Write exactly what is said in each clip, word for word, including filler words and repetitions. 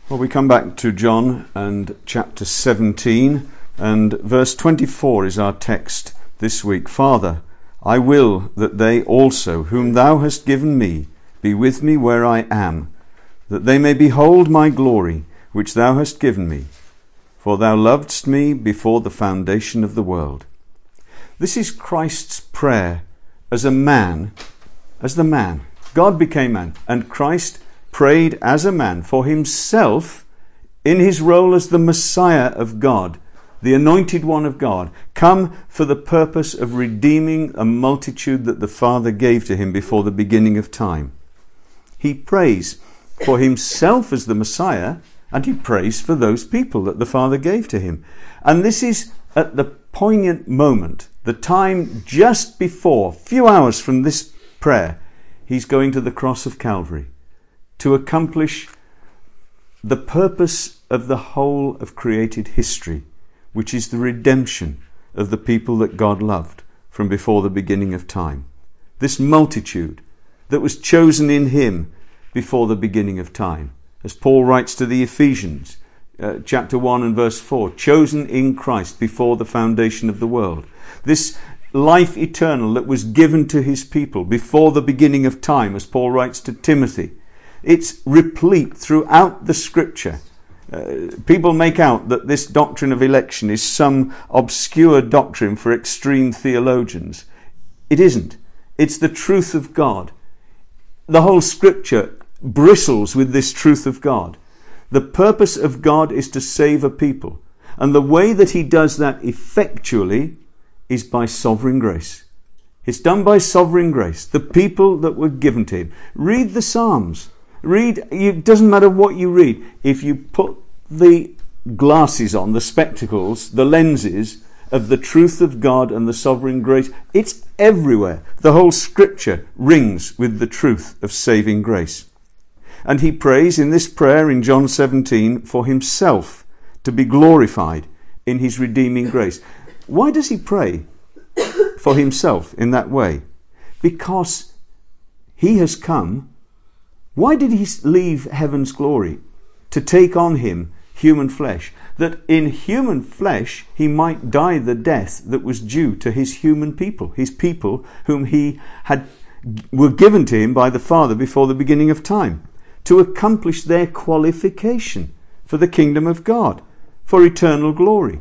Well, we come back to John and chapter seventeen, and verse twenty-four is our text this week. Father, I will that they also, whom thou hast given me, be with me where I am, that they may behold my glory, which thou hast given me. For thou lovedst me before the foundation of the world. This is Christ's prayer as a man, as the man. God became man, and Christ prayed as a man for himself in his role as the Messiah of God, the anointed one of God, come for the purpose of redeeming a multitude that the Father gave to him before the beginning of time. He prays for himself as the Messiah, and he prays for those people that the Father gave to him. And this is at the poignant moment, the time just before, few hours from this prayer, he's going to the cross of Calvary to accomplish the purpose of the whole of created history, which is the redemption of the people that God loved from before the beginning of time. This multitude that was chosen in him before the beginning of time. As Paul writes to the Ephesians, uh, chapter one and verse four, chosen in Christ before the foundation of the world. This life eternal that was given to his people before the beginning of time, as Paul writes to Timothy. It's replete throughout the scripture. Uh, people make out that this doctrine of election is some obscure doctrine for extreme theologians. It isn't. It's the truth of God. The whole scripture bristles with this truth of God. The purpose of God is to save a people. And the way that he does that effectually is by sovereign grace. It's done by sovereign grace. The people that were given to him. Read the Psalms. Read, it doesn't matter what you read. If you put the glasses on, the spectacles, the lenses of the truth of God and the sovereign grace, it's everywhere. The whole scripture rings with the truth of saving grace. And he prays in this prayer in John seventeen for himself to be glorified in his redeeming grace. Why does he pray for himself in that way? Because he has come. Why did he leave heaven's glory? To take on him human flesh, that in human flesh he might die the death that was due to his human people, his people whom he had were given to him by the Father before the beginning of time, to accomplish their qualification for the kingdom of God, for eternal glory.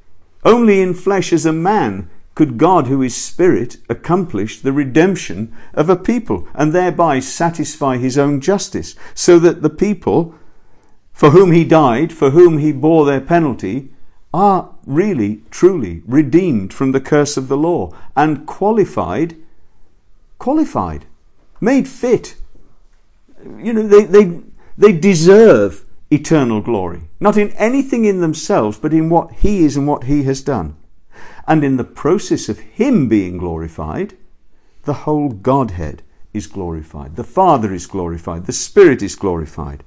Only in flesh as a man could God, who is spirit, accomplish the redemption of a people and thereby satisfy his own justice, so that the people for whom he died, for whom he bore their penalty, are really, truly redeemed from the curse of the law and qualified, qualified, made fit. You know, they, they, they deserve eternal glory, not in anything in themselves, but in what he is and what he has done. And in the process of him being glorified, the whole Godhead is glorified. The Father is glorified. The Spirit is glorified.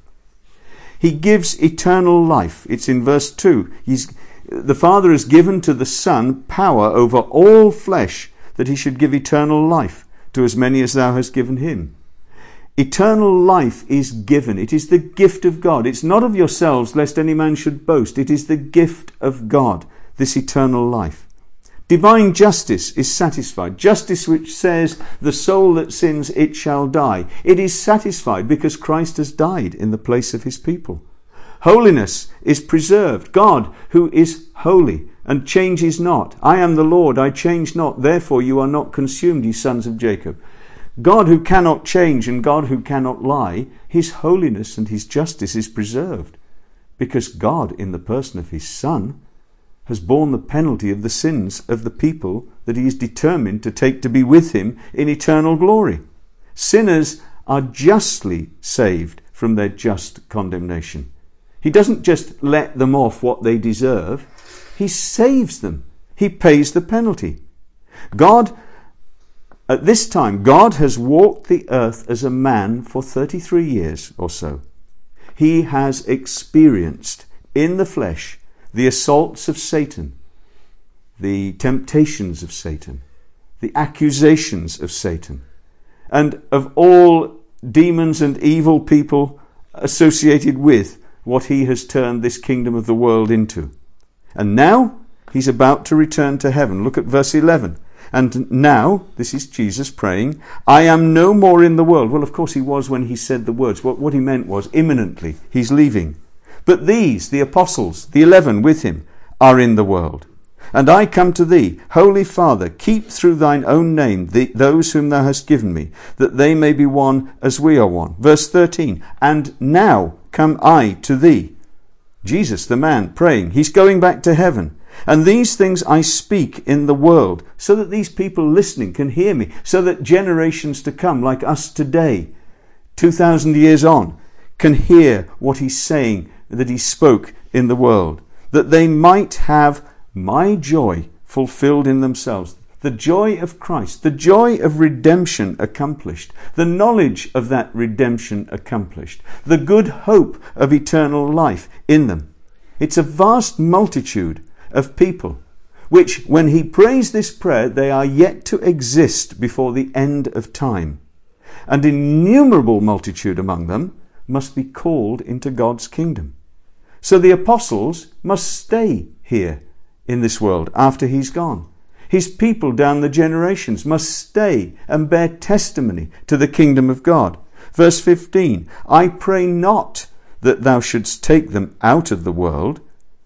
He gives eternal life. It's in verse two. He's, the Father has given to the Son power over all flesh, that he should give eternal life to as many as thou hast given him. Eternal life is given. It is the gift of God. It's not of yourselves, lest any man should boast. It is the gift of God, this eternal life. Divine justice is satisfied. Justice which says, the soul that sins, it shall die. It is satisfied because Christ has died in the place of his people. Holiness is preserved. God, who is holy and changes not. I am the Lord, I change not. Therefore you are not consumed, ye sons of Jacob. God, who cannot change and God, who cannot lie, his holiness and his justice is preserved. Because God, in the person of his Son, has borne the penalty of the sins of the people that he is determined to take to be with him in eternal glory. Sinners are justly saved from their just condemnation. He doesn't just let them off what they deserve. He saves them. He pays the penalty. God, at this time, God has walked the earth as a man for thirty-three years or so. He has experienced in the flesh the assaults of Satan, the temptations of Satan, the accusations of Satan, and of all demons and evil people associated with what he has turned this kingdom of the world into. And now he's about to return to heaven. Look at verse eleven. And now, this is Jesus praying, I am no more in the world. Well, of course he was when he said the words. What, what he meant was imminently he's leaving. But these, the apostles, the eleven with him, are in the world. And I come to thee, Holy Father, keep through thine own name the, those whom thou hast given me, that they may be one as we are one. Verse thirteen, and now come I to thee. Jesus, the man, praying. He's going back to heaven. And these things I speak in the world, so that these people listening can hear me, so that generations to come, like us today, two thousand years on, can hear what he's saying, that he spoke in the world, that they might have my joy fulfilled in themselves. The joy of Christ, the joy of redemption accomplished, the knowledge of that redemption accomplished, the good hope of eternal life in them. It's a vast multitude of people, which when he prays this prayer, they are yet to exist before the end of time. And innumerable multitude among them must be called into God's kingdom. So the apostles must stay here in this world after he's gone. His people down the generations must stay and bear testimony to the kingdom of God. Verse fifteen, I pray not that thou shouldst take them out of the world.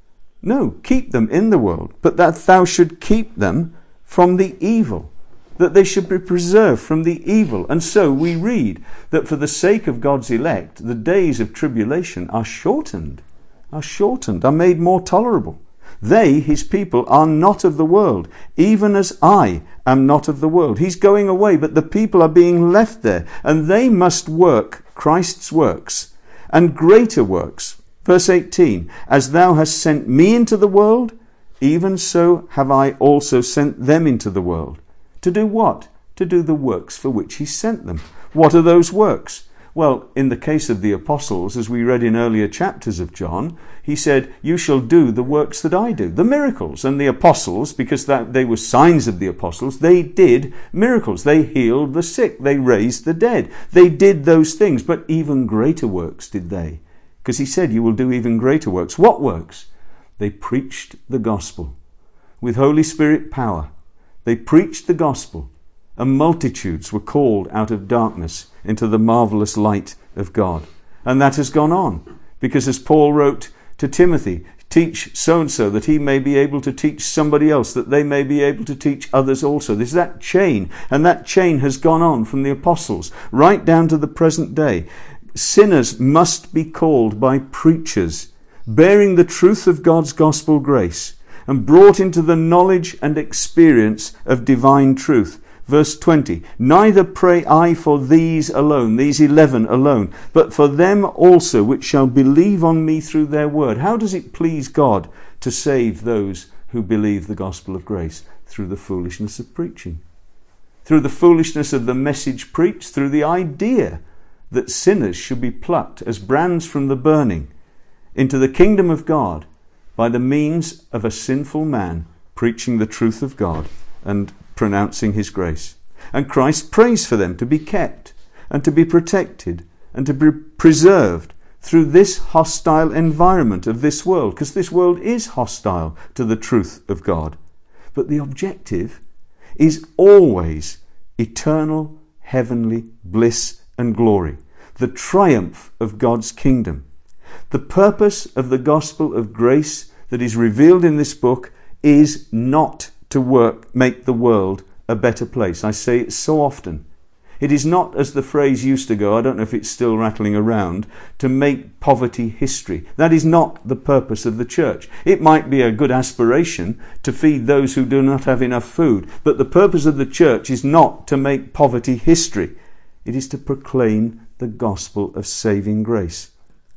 No, keep them in the world, but that thou should keep them from the evil, that they should be preserved from the evil. And so we read that for the sake of God's elect, the days of tribulation are shortened, are shortened, are made more tolerable. They, his people, are not of the world, even as I am not of the world. He's going away, but the people are being left there, and they must work Christ's works and greater works. Verse eighteen, as thou hast sent me into the world, even so have I also sent them into the world. To do what? To do the works for which he sent them. What are those works? Well, in the case of the apostles, as we read in earlier chapters of John, he said, you shall do the works that I do, the miracles. And the apostles, because that they were signs of the apostles, they did miracles. They healed the sick. They raised the dead. They did those things, but even greater works did they. Because he said, you will do even greater works. What works? They preached the gospel with Holy Spirit power. They preached the gospel, and multitudes were called out of darkness into the marvelous light of God. And that has gone on, because as Paul wrote to Timothy, teach so-and-so that he may be able to teach somebody else, that they may be able to teach others also. There's that chain, and that chain has gone on from the apostles right down to the present day. Sinners must be called by preachers, bearing the truth of God's gospel grace, and brought into the knowledge and experience of divine truth. Verse twenty, neither pray I for these alone, these eleven alone, but for them also which shall believe on me through their word. How does it please God to save those who believe the gospel of grace? Through the foolishness of preaching. Through the foolishness of the message preached, through the idea that sinners should be plucked as brands from the burning into the kingdom of God by the means of a sinful man preaching the truth of God and pronouncing his grace. And Christ prays for them to be kept and to be protected and to be preserved through this hostile environment of this world, because this world is hostile to the truth of God. But the objective is always eternal heavenly bliss and glory, the triumph of God's kingdom. The purpose of the gospel of grace that is revealed in this book is not to work, make the world a better place. I say it so often. It is not, as the phrase used to go, I don't know if it's still rattling around, to make poverty history. That is not the purpose of the church. It might be a good aspiration to feed those who do not have enough food, but the purpose of the church is not to make poverty history. It is to proclaim the gospel of saving grace.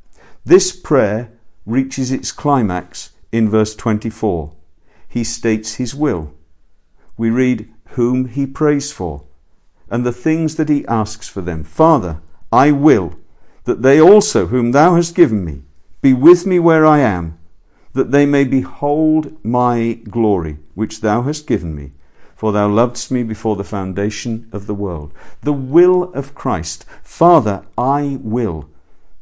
This prayer reaches its climax in verse twenty-four. He states his will. We read whom he prays for and the things that he asks for them. Father, I will that they also whom thou hast given me be with me where I am, that they may behold my glory, which thou hast given me. For thou lovedst me before the foundation of the world. The will of Christ. Father, I will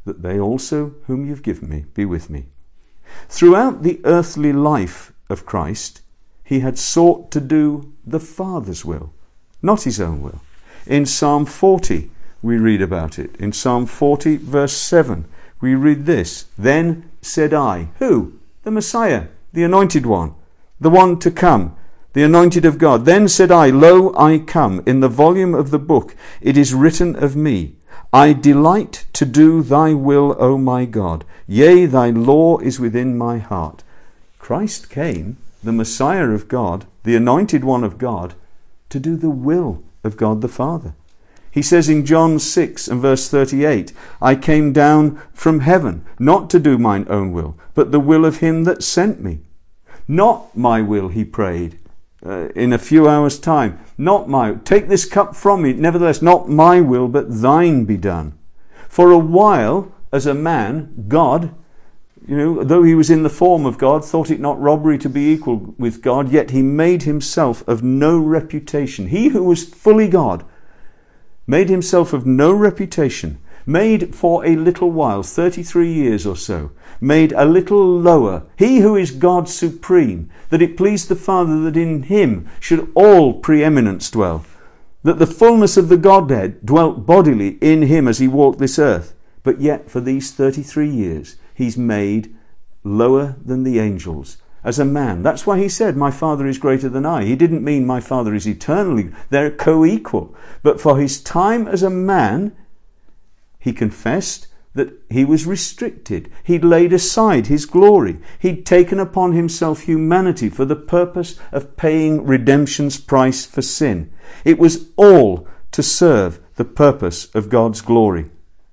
that they also whom you've given me be with me. Throughout the earthly life of Christ, he had sought to do the Father's will, not his own will. In Psalm forty, we read about it. In Psalm forty, verse seven, we read this: Then said I, who? The Messiah, the anointed one, the one to come, the anointed of God. Then said I, Lo, I come. In the volume of the book it is written of me, I delight to do thy will, O my God. Yea, thy law is within my heart. Christ came, the Messiah of God, the anointed one of God, to do the will of God the Father. He says in John six and verse thirty-eight, I came down from heaven, not to do mine own will, but the will of him that sent me. Not my will, he prayed uh, in a few hours' time. Not my, take this cup from me. Nevertheless, not my will, but thine be done. For a while, as a man, God, you know, though he was in the form of God, thought it not robbery to be equal with God, yet he made himself of no reputation. He who was fully God made himself of no reputation, made for a little while, thirty-three years or so, made a little lower, he who is God supreme, that it pleased the Father that in him should all preeminence dwell, that the fullness of the Godhead dwelt bodily in him as he walked this earth. But yet for these thirty-three years he's made lower than the angels as a man. That's why he said, my Father is greater than I. He didn't mean my Father is eternally, they're co-equal. But for his time as a man, he confessed that he was restricted. He'd laid aside his glory. He'd taken upon himself humanity for the purpose of paying redemption's price for sin. It was all to serve the purpose of God's glory.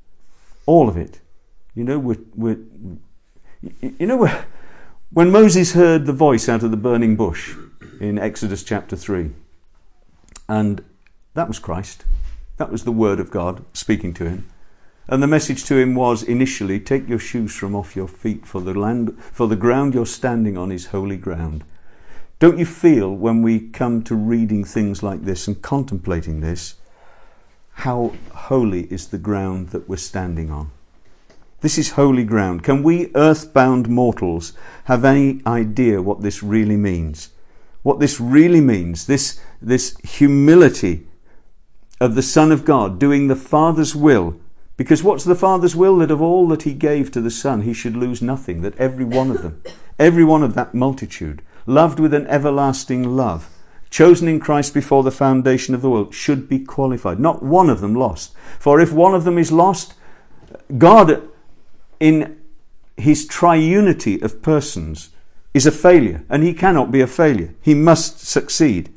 All of it. You know, we're, we're, you know, we're, when Moses heard the voice out of the burning bush in Exodus chapter three, and that was Christ. That was the word of God speaking to him. And the message to him was initially, take your shoes from off your feet, for the land, for the ground you're standing on is holy ground. Don't you feel when we come to reading things like this and contemplating this, how holy is the ground that we're standing on? This is holy ground. Can we earthbound mortals have any idea what this really means? What this really means, this, this humility of the Son of God doing the Father's will. Because what's the Father's will? That of all that he gave to the Son, he should lose nothing. That every one of them, every one of that multitude, loved with an everlasting love, chosen in Christ before the foundation of the world, should be qualified. Not one of them lost. For if one of them is lost, God, in his triunity of persons, is a failure, and he cannot be a failure. He must succeed.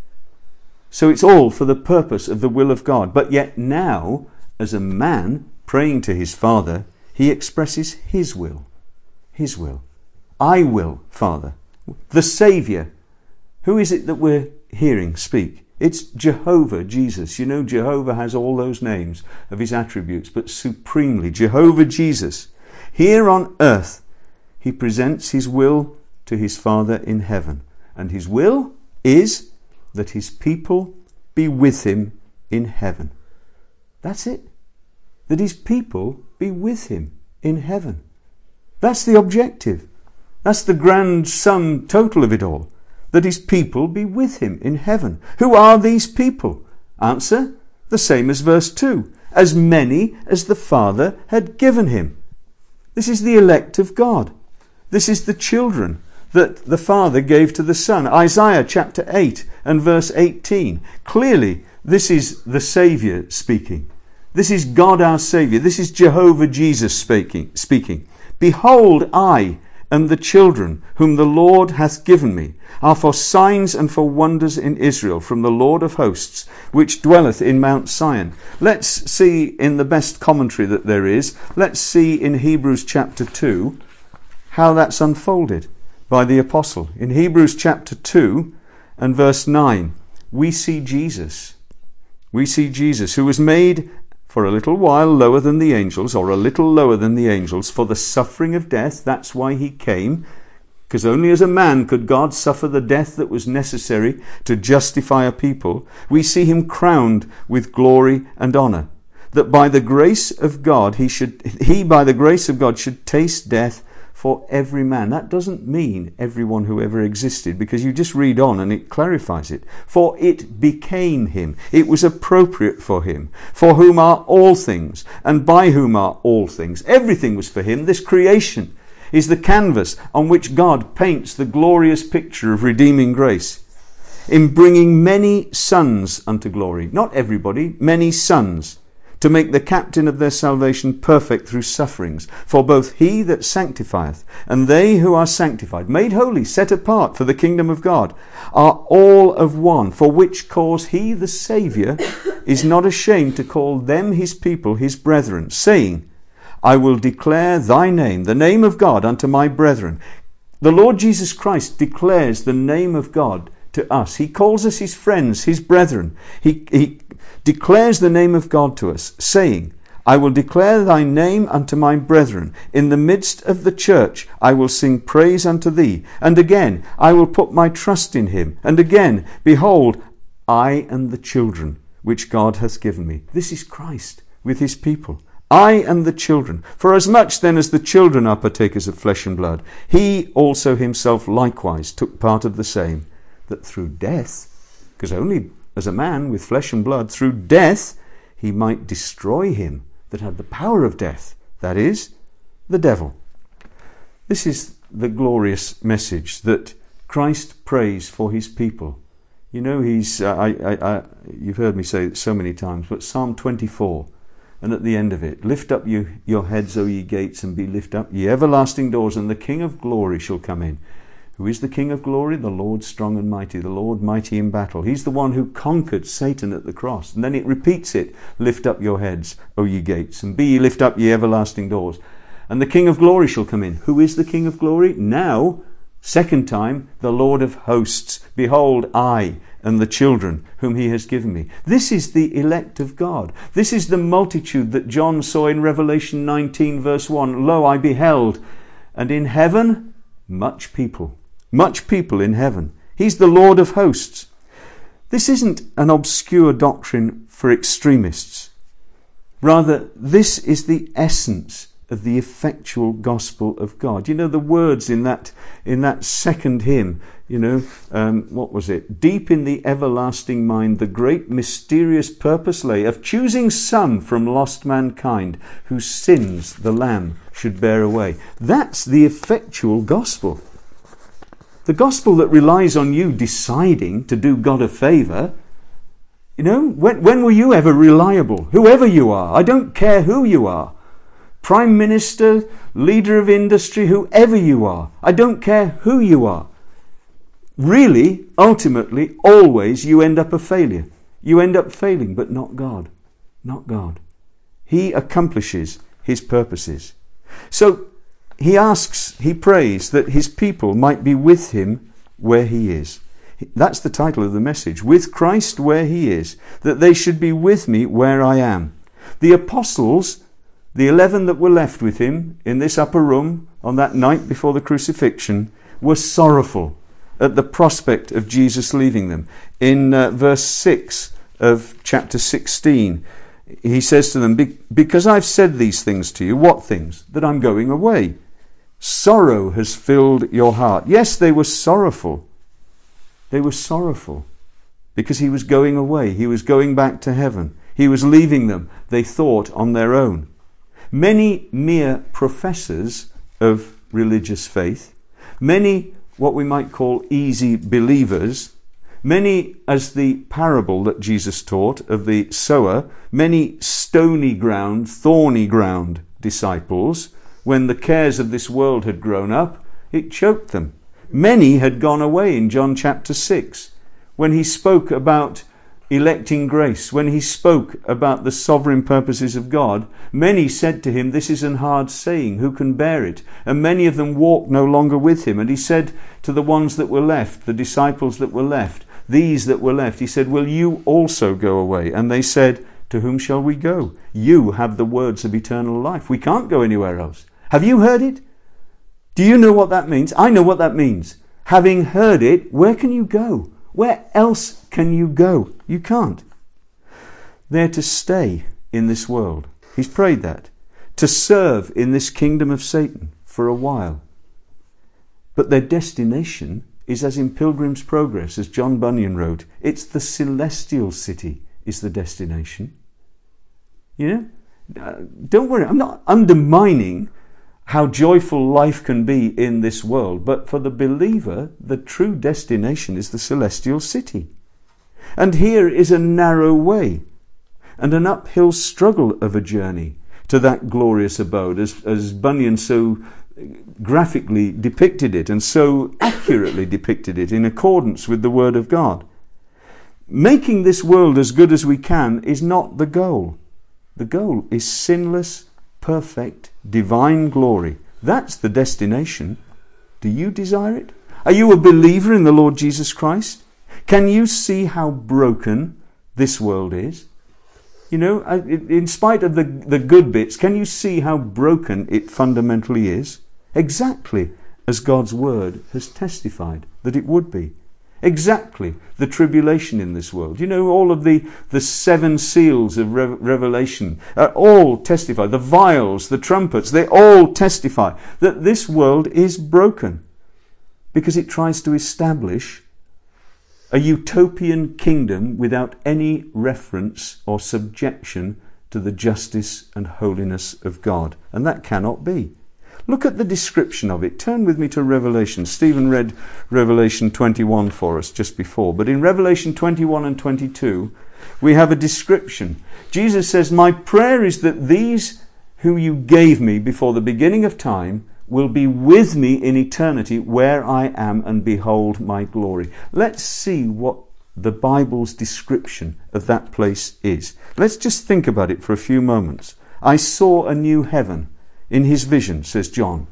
So it's all for the purpose of the will of God. But yet now, as a man praying to his Father, he expresses his will. His will. I will, Father. The Saviour. Who is it that we're hearing speak? It's Jehovah, Jesus. You know, Jehovah has all those names of his attributes, but supremely, Jehovah Jesus. Here on earth, he presents his will to his Father in heaven. And his will is that his people be with him in heaven. That's it. That his people be with him in heaven. That's the objective. That's the grand sum total of it all. That his people be with him in heaven. Who are these people? Answer, the same as verse two. As many as the Father had given him. This is the elect of God. This is the children that the Father gave to the Son. Isaiah chapter eight and verse eighteen. Clearly, this is the Saviour speaking. This is God our Saviour. This is Jehovah Jesus speaking. speaking. Behold, I and the children whom the Lord hath given me are for signs and for wonders in Israel from the Lord of hosts, which dwelleth in Mount Sion. Let's see in the best commentary that there is, let's see in Hebrews chapter two how that's unfolded by the apostle. In Hebrews chapter two and verse nine, we see Jesus. We see Jesus, who was made for a little while lower than the angels, or a little lower than the angels, for the suffering of death. That's why he came, because only as a man could God suffer the death that was necessary to justify a people. We see him crowned with glory and honour, that by the grace of God, he should, he by the grace of God should taste death for every man. That doesn't mean everyone who ever existed, because you just read on and it clarifies it. For it became him. It was appropriate for him, for whom are all things, and by whom are all things. Everything was for him. This creation is the canvas on which God paints the glorious picture of redeeming grace, in bringing many sons unto glory. Not everybody, many sons, to make the captain of their salvation perfect through sufferings. For both he that sanctifieth and they who are sanctified, made holy, set apart for the kingdom of God, are all of one, for which cause he, the Saviour, is not ashamed to call them his people, his brethren, saying, I will declare thy name, the name of God, unto my brethren. The Lord Jesus Christ declares the name of God to us. He calls us his friends, his brethren. He, he declares the name of God to us, saying, I will declare thy name unto my brethren. In the midst of the church I will sing praise unto thee. And again, I will put my trust in him. And again, behold, I and the children which God hath given me. This is Christ with his people. I and the children. For as much then as the children are partakers of flesh and blood, he also himself likewise took part of the same, that through death, because only as a man with flesh and blood, through death, he might destroy him that had the power of death, that is, the devil. This is the glorious message that Christ prays for his people. You know, he's, uh, I, I, I, you've heard me say it so many times, but Psalm twenty-four, and at the end of it, lift up you, your heads, O ye gates, and be lift up, ye everlasting doors, and the King of glory shall come in. Who is the King of glory? The Lord strong and mighty, the Lord mighty in battle. He's the one who conquered Satan at the cross. And then it repeats it, lift up your heads, O ye gates, and be ye lift up ye everlasting doors. And the King of glory shall come in. Who is the King of glory? Now, second time, the Lord of hosts. Behold, I and the children whom he has given me. This is the elect of God. This is the multitude that John saw in Revelation nineteen verse one. Lo, I beheld, and in heaven much people. Much people in heaven. He's the Lord of hosts. This isn't an obscure doctrine for extremists. Rather, this is the essence of the effectual gospel of God. You know, the words in that in that second hymn, you know, um, what was it? Deep in the everlasting mind, the great mysterious purpose lay of choosing some from lost mankind, whose sins the Lamb should bear away. That's the effectual gospel. The gospel that relies on you deciding to do God a favour. You know, when, when were you ever reliable? Whoever you are, I don't care who you are. Prime Minister, leader of industry, whoever you are, I don't care who you are. Really, ultimately, always you end up a failure. You end up failing, but not God. Not God. He accomplishes his purposes. So he asks, he prays that his people might be with him where he is. That's the title of the message. With Christ where he is, that they should be with me where I am. The apostles, the eleven that were left with him in this upper room on that night before the crucifixion, were sorrowful at the prospect of Jesus leaving them. In uh, verse six of chapter sixteen, he says to them, because I've said these things to you. What things? That I'm going away. Sorrow has filled your heart. Yes, they were sorrowful. They were sorrowful because he was going away. He was going back to heaven. He was leaving them, they thought, on their own. Many mere professors of religious faith, many what we might call easy believers, many, as the parable that Jesus taught of the sower, many stony ground, thorny ground disciples, when the cares of this world had grown up, it choked them. Many had gone away in John chapter six, when he spoke about electing grace, when he spoke about the sovereign purposes of God. Many said to him, this is an hard saying, who can bear it? And many of them walked no longer with him. And he said to the ones that were left, the disciples that were left, these that were left, he said, will you also go away? And they said, to whom shall we go? You have the words of eternal life. We can't go anywhere else. Have you heard it? Do you know what that means? I know what that means. Having heard it, where can you go? Where else can you go? You can't. They're to stay in this world. He's prayed that. To serve in this kingdom of Satan for a while. But their destination is as in Pilgrim's Progress, as John Bunyan wrote, it's the celestial city is the destination. You know, uh, don't worry, I'm not undermining how joyful life can be in this world, but for the believer, the true destination is the celestial city. And here is a narrow way and an uphill struggle of a journey to that glorious abode, as, as Bunyan so graphically depicted it and so accurately depicted it in accordance with the Word of God. Making this world as good as we can is not the goal. The goal is sinless, perfect, divine glory. That's the destination. Do you desire it? Are you a believer in the Lord Jesus Christ? Can you see how broken this world is? You know, in spite of the, the good bits, can you see how broken it fundamentally is? Exactly as God's Word has testified that it would be. Exactly the tribulation in this world. You know, all of the, the seven seals of Re- Revelation are all testify. The vials, the trumpets, they all testify that this world is broken because it tries to establish a utopian kingdom without any reference or subjection to the justice and holiness of God. And that cannot be. Look at the description of it. Turn with me to Revelation. Stephen read Revelation twenty-one for us just before. But in Revelation twenty-one and twenty-two, we have a description. Jesus says, "My prayer is that these who you gave me before the beginning of time will be with me in eternity where I am and behold my glory." Let's see what the Bible's description of that place is. Let's just think about it for a few moments. "I saw a new heaven." In his vision, says John,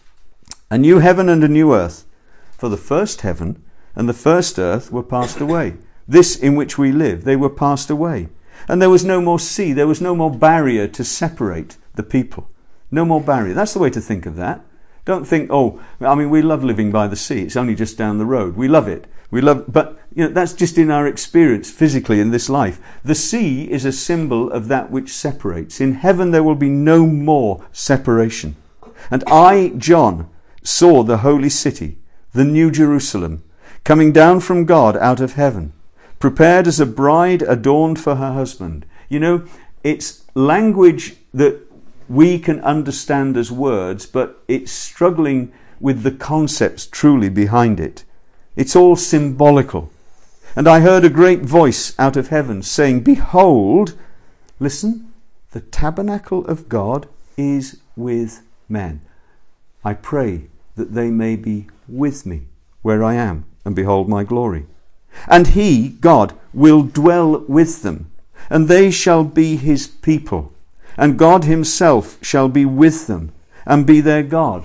"a new heaven and a new earth, for the first heaven and the first earth were passed away. This in which we live, they were passed away. And there was no more sea, there was no more barrier to separate the people. No more barrier." That's the way to think of that. Don't think, oh, I mean, we love living by the sea. It's only just down the road. We love it. We love, but you know, that's just in our experience physically in this life. The sea is a symbol of that which separates. In heaven there will be no more separation. "And I, John, saw the holy city, the new Jerusalem, coming down from God out of heaven, prepared as a bride adorned for her husband." You know, it's language that we can understand as words, but it's struggling with the concepts truly behind it. It's all symbolical. "And I heard a great voice out of heaven saying, Behold," listen, "the tabernacle of God is with men. I pray that they may be with me where I am and behold my glory. And he, God, will dwell with them, and they shall be his people, and God himself shall be with them and be their God."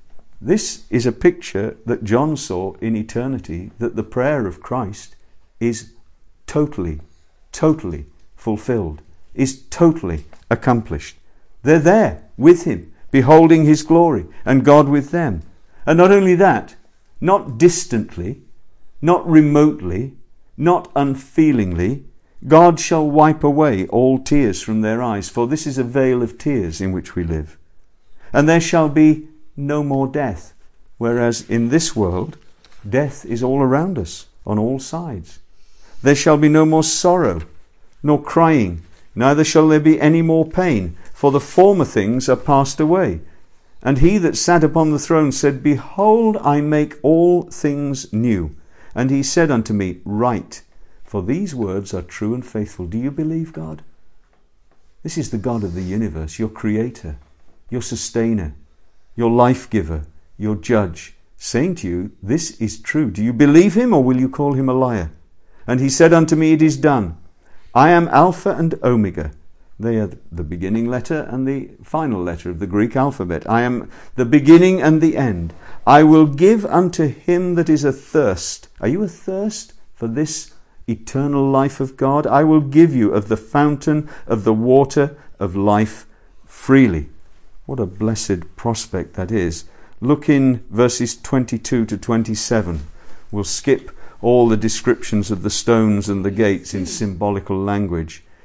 This is a picture that John saw in eternity, that the prayer of Christ is totally, totally fulfilled, is totally accomplished. They're there with him, beholding his glory, and God with them. And not only that, not distantly, not remotely, not unfeelingly, God shall wipe away all tears from their eyes, for this is a vale of tears in which we live. "And there shall be no more death," whereas in this world, death is all around us, on all sides. "There shall be no more sorrow, nor crying, neither shall there be any more pain, for the former things are passed away. And he that sat upon the throne said, Behold, I make all things new. And he said unto me, Write, for these words are true and faithful." Do you believe God? This is the God of the universe, your creator, your sustainer, your life giver, your judge, saying to you, this is true. Do you believe him, or will you call him a liar? "And he said unto me, It is done. I am Alpha and Omega." They are the beginning letter and the final letter of the Greek alphabet. "I am the beginning and the end. I will give unto him that is athirst." Are you athirst for this eternal life of God? "I will give you of the fountain of the water of life freely." What a blessed prospect that is. Look in verses twenty-two to twenty-seven. We'll skip all the descriptions of the stones and the gates in symbolical language.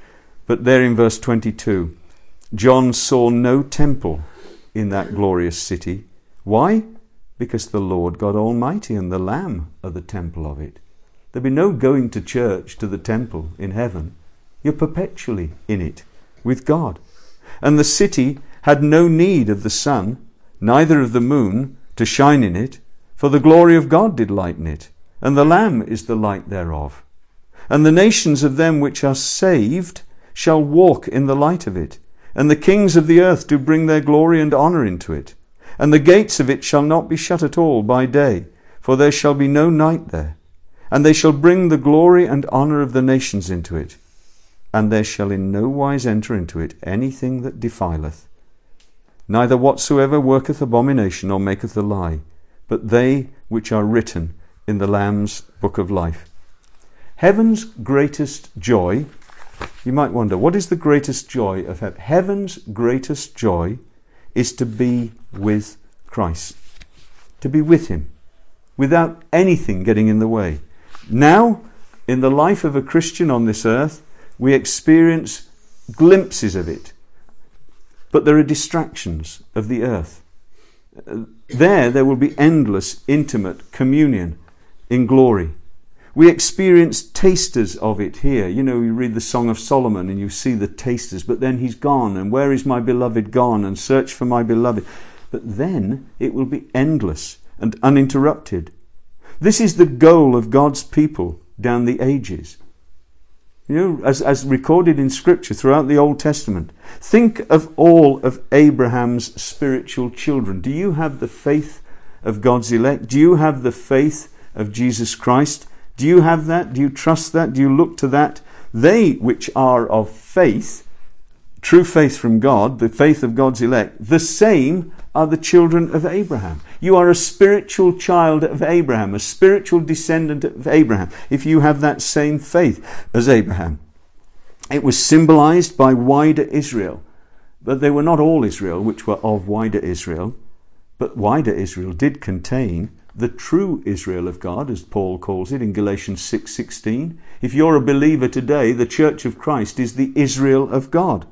But there in verse twenty-two, John saw no temple in that glorious city. Why? Because the Lord God Almighty and the Lamb are the temple of it. There'll be no going to church, to the temple in heaven. You're perpetually in it with God. And the city had no need of the sun, neither of the moon, to shine in it, for the glory of God did lighten it, and the Lamb is the light thereof. And the nations of them which are saved shall walk in the light of it, and the kings of the earth do bring their glory and honour into it. And the gates of it shall not be shut at all by day, for there shall be no night there. And they shall bring the glory and honour of the nations into it. And there shall in no wise enter into it anything that defileth, neither whatsoever worketh abomination or maketh a lie, but they which are written in the Lamb's book of life. Heaven's greatest joy, you might wonder, what is the greatest joy of heaven? Heaven's greatest joy is to be with Christ, to be with him, without anything getting in the way. Now, in the life of a Christian on this earth, we experience glimpses of it, but there are distractions of the earth. There, there will be endless, intimate communion in glory. We experience tasters of it here. You know, you read the Song of Solomon and you see the tasters, but then he's gone, and where is my beloved gone, and search for my beloved. But then it will be endless and uninterrupted. This is the goal of God's people down the ages. You know, as, as recorded in Scripture throughout the Old Testament. Think of all of Abraham's spiritual children. Do you have the faith of God's elect? Do you have the faith of Jesus Christ? Do you have that? Do you trust that? Do you look to that? They which are of faith, true faith from God, the faith of God's elect, the same are the children of Abraham. You are a spiritual child of Abraham, a spiritual descendant of Abraham, if you have that same faith as Abraham. It was symbolized by wider Israel, but they were not all Israel which were of wider Israel, but wider Israel did contain the true Israel of God, as Paul calls it in Galatians six sixteen. If you're a believer today, the Church of Christ is the Israel of God.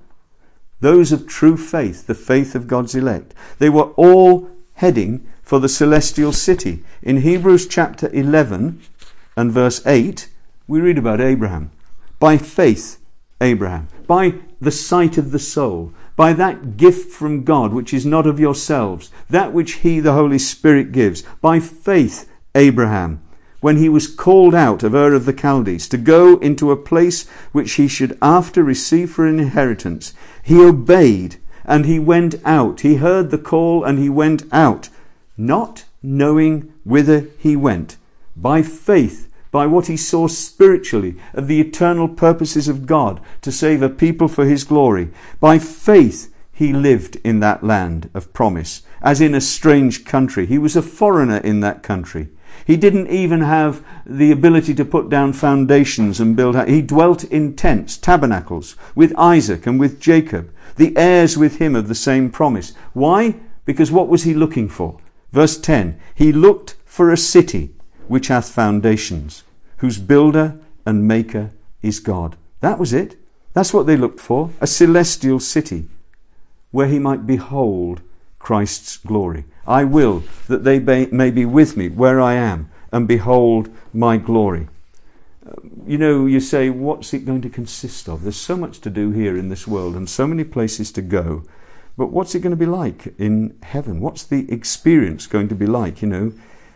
Those of true faith, the faith of God's elect. They were all heading for the celestial city. In Hebrews chapter eleven and verse eight, we read about Abraham. By faith, Abraham. By the sight of the soul. By that gift from God, which is not of yourselves. That which he, the Holy Spirit, gives. By faith, Abraham, when he was called out of Ur of the Chaldees to go into a place which he should after receive for an inheritance, he obeyed and he went out. He heard the call and he went out, not knowing whither he went. By faith, by what he saw spiritually of the eternal purposes of God to save a people for his glory. By faith, he lived in that land of promise, as in a strange country. He was a foreigner in that country. He didn't even have the ability to put down foundations and build. He dwelt in tents, tabernacles, with Isaac and with Jacob, the heirs with him of the same promise. Why? Because what was he looking for? Verse ten, he looked for a city which hath foundations, whose builder and maker is God. That was it. That's what they looked for, a celestial city, where he might behold Christ's glory. I will that they may be with me where I am, and behold my glory. You know, you say, what's it going to consist of? There's so much to do here in this world, and so many places to go. But what's it going to be like in heaven? What's the experience going to be like? You know,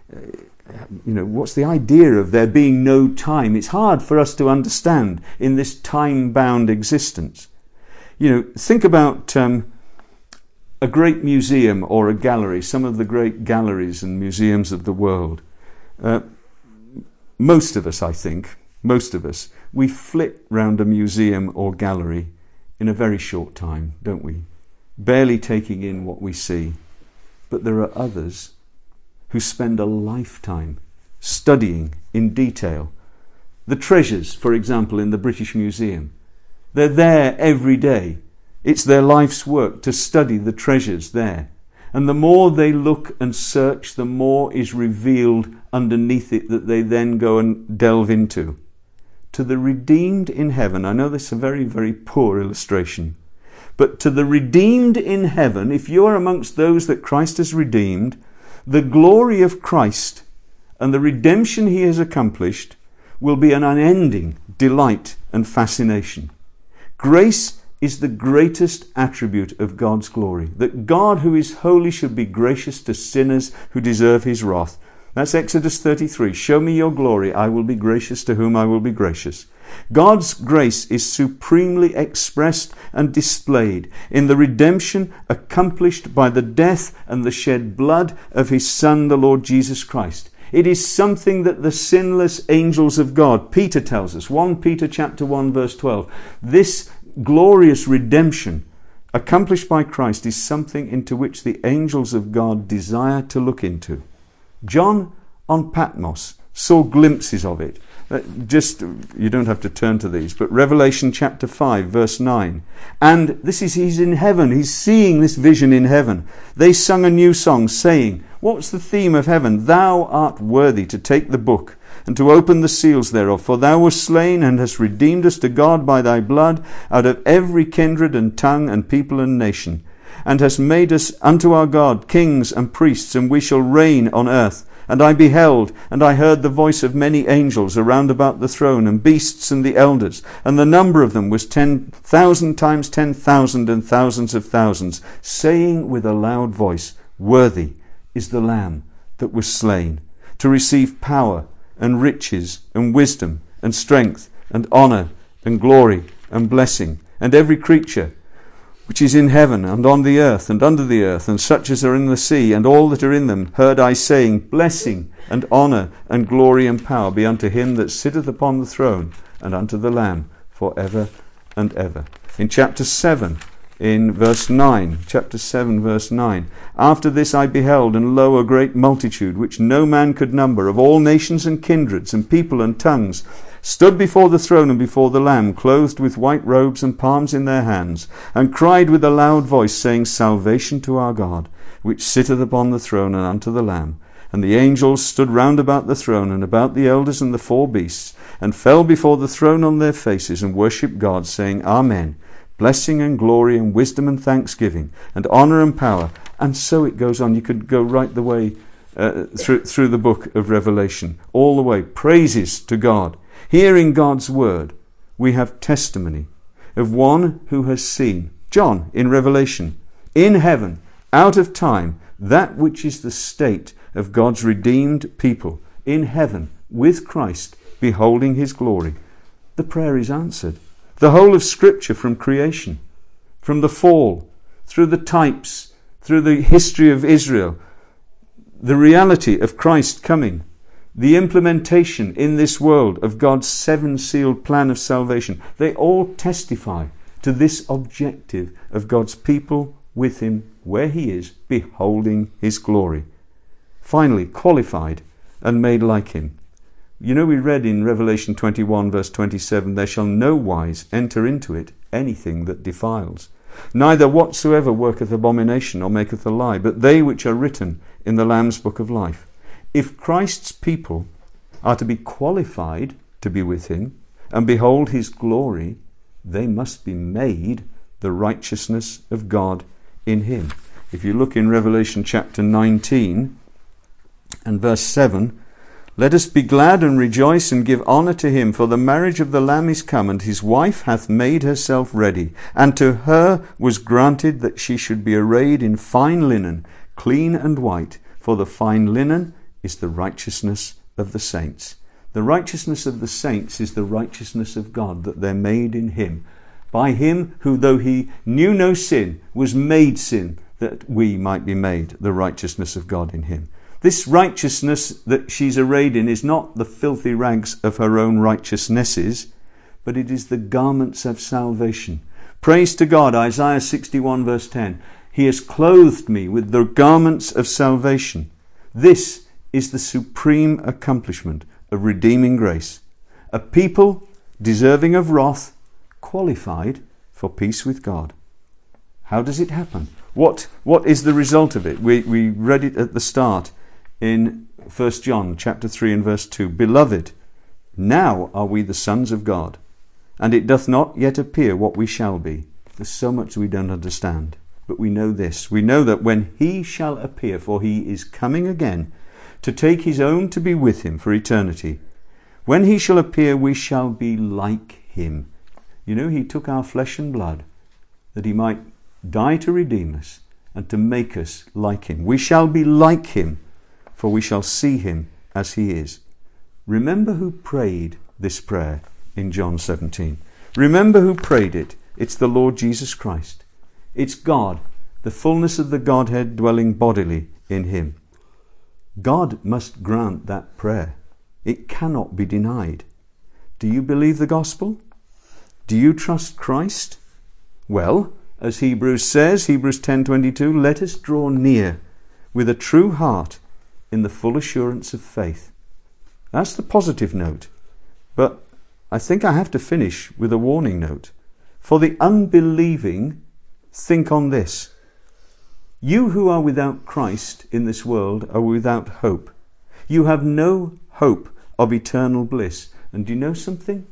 you know, what's the idea of there being no time? It's hard for us to understand in this time-bound existence. You know, think about um, a great museum or a gallery, some of the great galleries and museums of the world. Uh, most of us, I think, most of us, we flit round a museum or gallery in a very short time, don't we? Barely taking in what we see. But there are others who spend a lifetime studying in detail. The treasures, for example, in the British Museum. They're there every day. It's their life's work to study the treasures there. And the more they look and search, the more is revealed underneath it that they then go and delve into. to the redeemed in heaven. I know this is a very, very poor illustration. But to the redeemed in heaven, if you are amongst those that Christ has redeemed, the glory of Christ and the redemption he has accomplished will be an unending delight and fascination. Grace is the greatest attribute of God's glory. That God, who is holy, should be gracious to sinners who deserve his wrath. That's Exodus thirty-three. Show me your glory, I will be gracious to whom I will be gracious. God's grace is supremely expressed and displayed in the redemption accomplished by the death and the shed blood of his Son, the Lord Jesus Christ. It is something that the sinless angels of God, Peter tells us, First Peter chapter one verse twelve, this glorious redemption accomplished by Christ is something into which the angels of God desire to look into. John on Patmos saw glimpses of it. Uh, just, you don't have to turn to these, but Revelation chapter five verse nine. And this is, he's in heaven, he's seeing this vision in heaven. They sung a new song saying, what's the theme of heaven? Thou art worthy to take the book and to open the seals thereof. For thou wast slain and hast redeemed us to God by thy blood out of every kindred and tongue and people and nation, and hast made us unto our God kings and priests, and we shall reign on earth. And I beheld, and I heard the voice of many angels around about the throne, and beasts and the elders, and the number of them was ten thousand times ten thousand and thousands of thousands, saying with a loud voice, worthy is the Lamb that was slain, to receive power and riches and wisdom and strength and honour and glory and blessing. And every creature which is in heaven and on the earth and under the earth, and such as are in the sea, and all that are in them, heard I saying, blessing and honour and glory and power be unto him that sitteth upon the throne, and unto the Lamb, for ever and ever. In chapter seven, in verse nine, chapter seven, verse nine, after this I beheld, and lo, a great multitude, which no man could number, of all nations and kindreds and people and tongues, stood before the throne and before the Lamb, clothed with white robes and palms in their hands, and cried with a loud voice, saying, salvation to our God, which sitteth upon the throne, and unto the Lamb. And the angels stood round about the throne, and about the elders and the four beasts, and fell before the throne on their faces, and worshipped God, saying, Amen. Blessing and glory and wisdom and thanksgiving, and honour and power. And so it goes on. You could go right the way uh, through, through the book of Revelation, all the way. Praises to God. Here in God's word, we have testimony of one who has seen, John in Revelation, in heaven, out of time, that which is the state of God's redeemed people, in heaven, with Christ, beholding his glory. The prayer is answered. The whole of Scripture, from creation, from the fall, through the types, through the history of Israel, the reality of Christ coming, the implementation in this world of God's seven-sealed plan of salvation, they all testify to this objective of God's people with him where he is, beholding his glory. Finally, qualified and made like him. You know, we read in Revelation twenty-one verse twenty-seven, there shall no wise enter into it anything that defiles, neither whatsoever worketh abomination or maketh a lie, but they which are written in the Lamb's book of life. If Christ's people are to be qualified to be with him and behold his glory, they must be made the righteousness of God in him. If you look in Revelation chapter nineteen and verse seven, let us be glad and rejoice and give honour to him, for the marriage of the Lamb is come, and his wife hath made herself ready. And to her was granted that she should be arrayed in fine linen, clean and white, for the fine linen is the righteousness of the saints. The righteousness of the saints is the righteousness of God, that they're made in him. By him who, though he knew no sin, was made sin, that we might be made the righteousness of God in him. This righteousness that she's arrayed in is not the filthy rags of her own righteousnesses, but it is the garments of salvation. Praise to God, Isaiah sixty-one verse ten. He has clothed me with the garments of salvation. This is the supreme accomplishment of redeeming grace. A people deserving of wrath, qualified for peace with God. How does it happen? What, what is the result of it? We, we read it at the start in First John chapter three and verse two. Beloved, Now are we the sons of God, and it doth not yet appear what we shall be. There's so much we don't understand, but we know this. We know that when he shall appear, for he is coming again, to take his own to be with him for eternity. When he shall appear, we shall be like him. You know, he took our flesh and blood, that he might die to redeem us, and to make us like him. We shall be like him, for we shall see him as he is. Remember who prayed this prayer in John seventeen. Remember who prayed it. It's the Lord Jesus Christ. It's God, the fullness of the Godhead dwelling bodily in him. God must grant that prayer. It cannot be denied. Do you believe the gospel? Do you trust Christ? Well, as Hebrews says, Hebrews ten twenty-two, let us draw near with a true heart in the full assurance of faith. That's the positive note. But I think I have to finish with a warning note. For the unbelieving, think on this. You who are without Christ in this world are without hope. You have no hope of eternal bliss. And do you know something?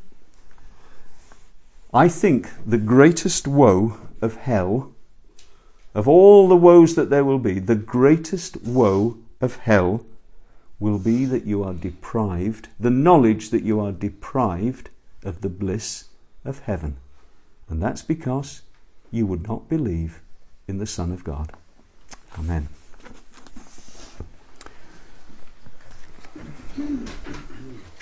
I think the greatest woe of hell, of all the woes that there will be, the greatest woe of hell will be that you are deprived, the knowledge that you are deprived of the bliss of heaven. And that's because you would not believe in the Son of God. Amen.